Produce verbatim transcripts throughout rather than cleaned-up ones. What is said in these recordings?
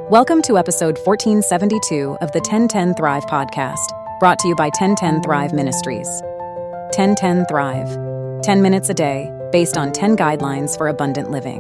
Welcome to episode fourteen seventy-two of the ten ten Thrive podcast, brought to you by ten ten Thrive Ministries. ten ten Thrive. ten minutes a day, based on ten guidelines for abundant living.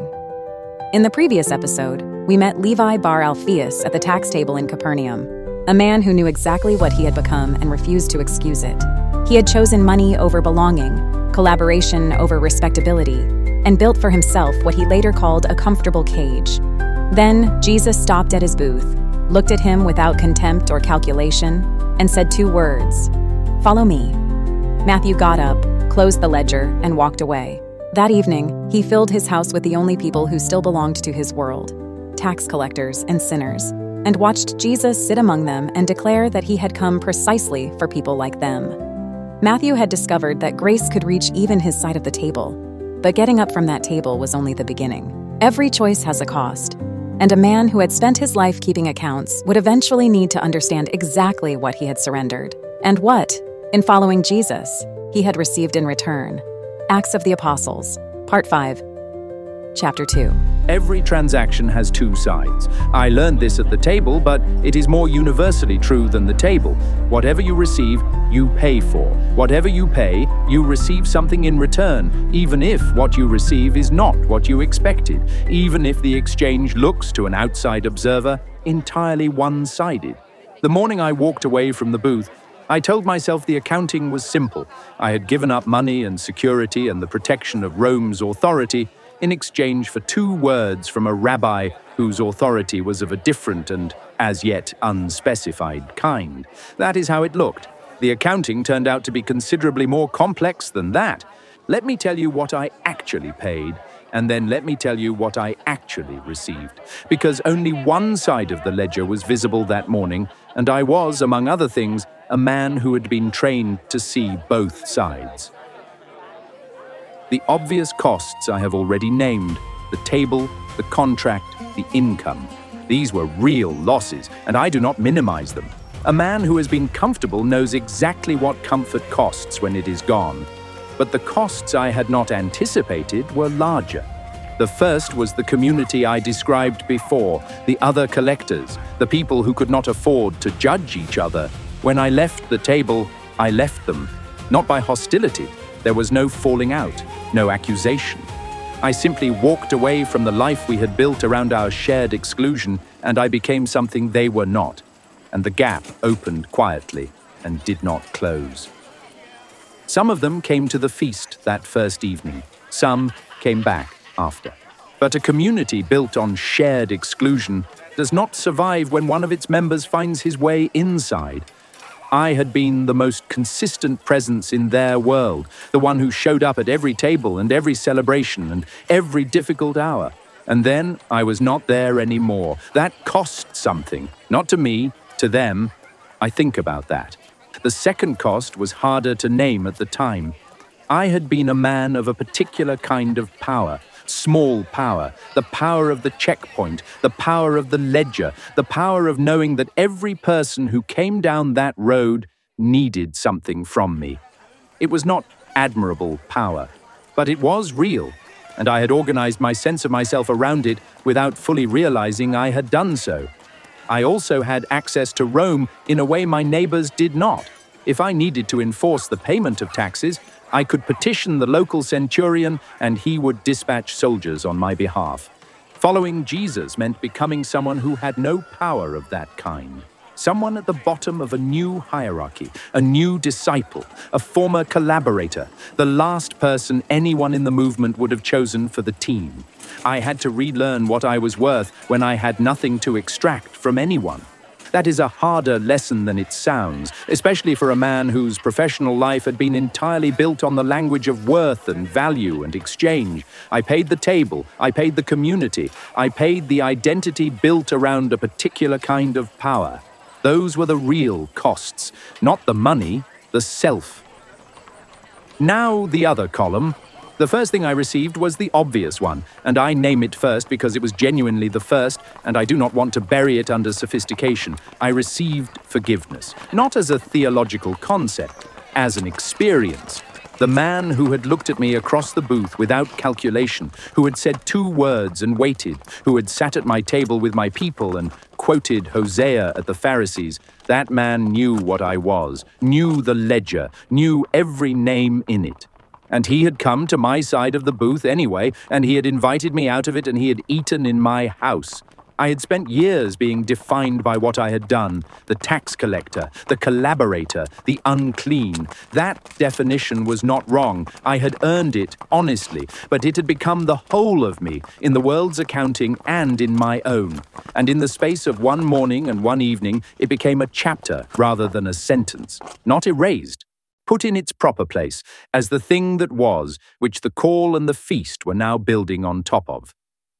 In the previous episode, we met Levi Bar Alphaeus at the tax table in Capernaum, a man who knew exactly what he had become and refused to excuse it. He had chosen money over belonging, collaboration over respectability, and built for himself what he later called a comfortable cage. Then Jesus stopped at his booth, looked at him without contempt or calculation, and said two words, "Follow me." Matthew got up, closed the ledger, and walked away. That evening, he filled his house with the only people who still belonged to his world, tax collectors and sinners, and watched Jesus sit among them and declare that he had come precisely for people like them. Matthew had discovered that grace could reach even his side of the table, but getting up from that table was only the beginning. Every choice has a cost, and a man who had spent his life keeping accounts would eventually need to understand exactly what he had surrendered, and what, in following Jesus, he had received in return. Acts of the Apostles, Part five, Chapter two. Every transaction has two sides. I learned this at the table, but it is more universally true than the table. Whatever you receive, you pay for. Whatever you pay, you receive something in return, even if what you receive is not what you expected, even if the exchange looks to an outside observer entirely one-sided. The morning I walked away from the booth, I told myself the accounting was simple. I had given up money and security and the protection of Rome's authority in exchange for two words from a rabbi whose authority was of a different and as yet unspecified kind. That is how it looked. The accounting turned out to be considerably more complex than that. Let me tell you what I actually paid, and then let me tell you what I actually received. Because only one side of the ledger was visible that morning, and I was, among other things, a man who had been trained to see both sides. The obvious costs I have already named: the table, the contract, the income. These were real losses, and I do not minimize them. A man who has been comfortable knows exactly what comfort costs when it is gone. But the costs I had not anticipated were larger. The first was the community I described before, the other collectors, the people who could not afford to judge each other. When I left the table, I left them, not by hostility. There was no falling out, no accusation. I simply walked away from the life we had built around our shared exclusion, and I became something they were not. And the gap opened quietly and did not close. Some of them came to the feast that first evening. Some came back after. But a community built on shared exclusion does not survive when one of its members finds his way inside. I had been the most consistent presence in their world, the one who showed up at every table and every celebration and every difficult hour. And then I was not there anymore. That cost something, not to me, to them. I think about that. The second cost was harder to name at the time. I had been a man of a particular kind of power. Small power, the power of the checkpoint, the power of the ledger, the power of knowing that every person who came down that road needed something from me. It was not admirable power, but it was real, and I had organized my sense of myself around it without fully realizing I had done so. I also had access to Rome in a way my neighbors did not. If I needed to enforce the payment of taxes, I could petition the local centurion and he would dispatch soldiers on my behalf. Following Jesus meant becoming someone who had no power of that kind. Someone at the bottom of a new hierarchy, a new disciple, a former collaborator, the last person anyone in the movement would have chosen for the team. I had to relearn what I was worth when I had nothing to extract from anyone. That is a harder lesson than it sounds, especially for a man whose professional life had been entirely built on the language of worth and value and exchange. I paid the table, I paid the community, I paid the identity built around a particular kind of power. Those were the real costs, not the money, the self. Now the other column. The first thing I received was the obvious one, and I name it first because it was genuinely the first, and I do not want to bury it under sophistication. I received forgiveness, not as a theological concept, as an experience. The man who had looked at me across the booth without calculation, who had said two words and waited, who had sat at my table with my people and quoted Hosea at the Pharisees, that man knew what I was, knew the ledger, knew every name in it. And he had come to my side of the booth anyway, and he had invited me out of it, and he had eaten in my house. I had spent years being defined by what I had done, the tax collector, the collaborator, the unclean. That definition was not wrong. I had earned it honestly, but it had become the whole of me, in the world's accounting and in my own. And in the space of one morning and one evening, it became a chapter rather than a sentence, not erased, put in its proper place, as the thing that was, which the call and the feast were now building on top of.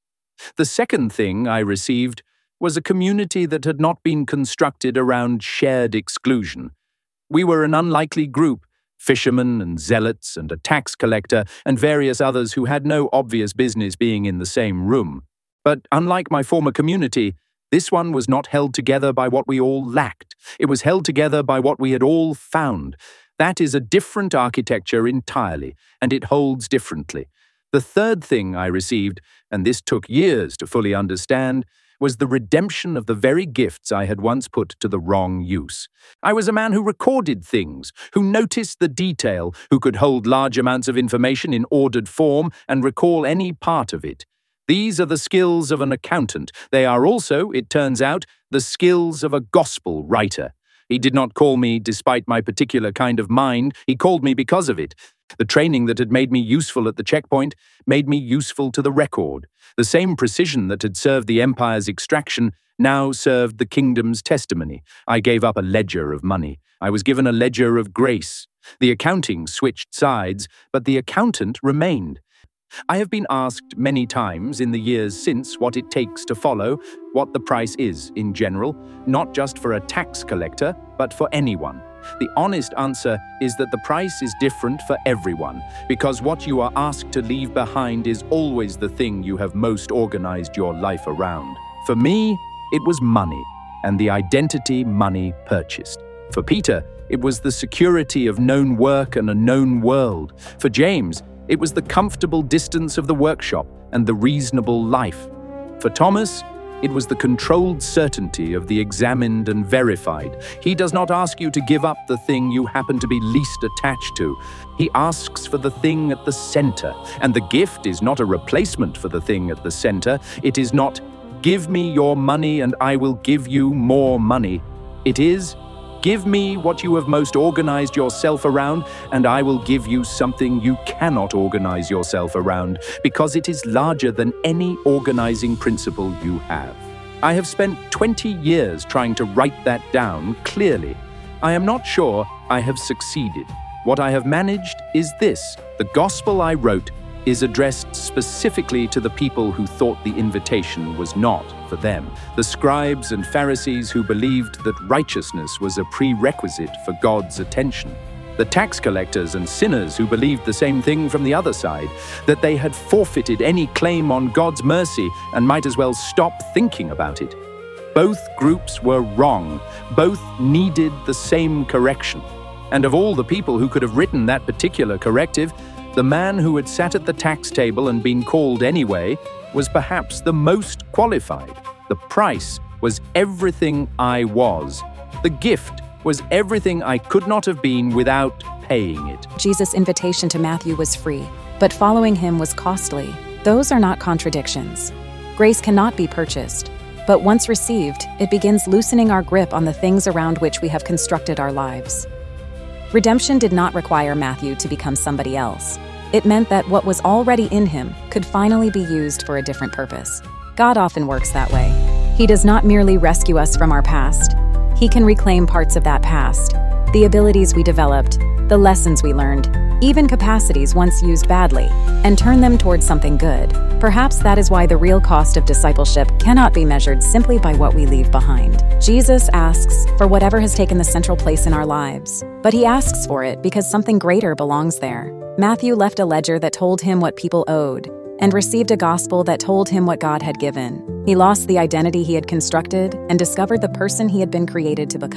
The second thing I received was a community that had not been constructed around shared exclusion. We were an unlikely group, fishermen and zealots and a tax collector and various others who had no obvious business being in the same room. But unlike my former community, this one was not held together by what we all lacked. It was held together by what we had all found. That is a different architecture entirely, and it holds differently. The third thing I received, and this took years to fully understand, was the redemption of the very gifts I had once put to the wrong use. I was a man who recorded things, who noticed the detail, who could hold large amounts of information in ordered form and recall any part of it. These are the skills of an accountant. They are also, it turns out, the skills of a gospel writer. He did not call me despite my particular kind of mind, he called me because of it. The training that had made me useful at the checkpoint made me useful to the record. The same precision that had served the empire's extraction now served the kingdom's testimony. I gave up a ledger of money. I was given a ledger of grace. The accounting switched sides, but the accountant remained. I have been asked many times in the years since what it takes to follow, what the price is in general, not just for a tax collector, but for anyone. The honest answer is that the price is different for everyone, because what you are asked to leave behind is always the thing you have most organized your life around. For me, it was money, and the identity money purchased. For Peter, it was the security of known work and a known world. For James, it was the comfortable distance of the workshop and the reasonable life. For Thomas, it was the controlled certainty of the examined and verified. He does not ask you to give up the thing you happen to be least attached to. He asks for the thing at the center, and the gift is not a replacement for the thing at the center. It is not, give me your money and I will give you more money. It is, give me what you have most organized yourself around, and I will give you something you cannot organize yourself around, because it is larger than any organizing principle you have. I have spent twenty years trying to write that down clearly. I am not sure I have succeeded. What I have managed is this: the gospel I wrote is addressed specifically to the people who thought the invitation was not for them, the scribes and Pharisees who believed that righteousness was a prerequisite for God's attention, the tax collectors and sinners who believed the same thing from the other side, that they had forfeited any claim on God's mercy and might as well stop thinking about it. Both groups were wrong. Both needed the same correction. And of all the people who could have written that particular corrective, the man who had sat at the tax table and been called anyway was perhaps the most qualified. The price was everything I was. The gift was everything I could not have been without paying it. Jesus' invitation to Matthew was free, but following him was costly. Those are not contradictions. Grace cannot be purchased, but once received, it begins loosening our grip on the things around which we have constructed our lives. Redemption did not require Matthew to become somebody else. It meant that what was already in him could finally be used for a different purpose. God often works that way. He does not merely rescue us from our past. He can reclaim parts of that past, the abilities we developed, the lessons we learned, even capacities once used badly, and turn them towards something good. Perhaps that is why the real cost of discipleship cannot be measured simply by what we leave behind. Jesus asks for whatever has taken the central place in our lives, but he asks for it because something greater belongs there. Matthew left a ledger that told him what people owed, and received a gospel that told him what God had given. He lost the identity he had constructed and discovered the person he had been created to become.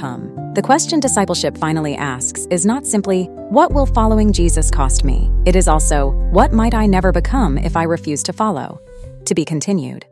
The question discipleship finally asks is not simply, what will following Jesus cost me? It is also, what might I never become if I refuse to follow? To be continued.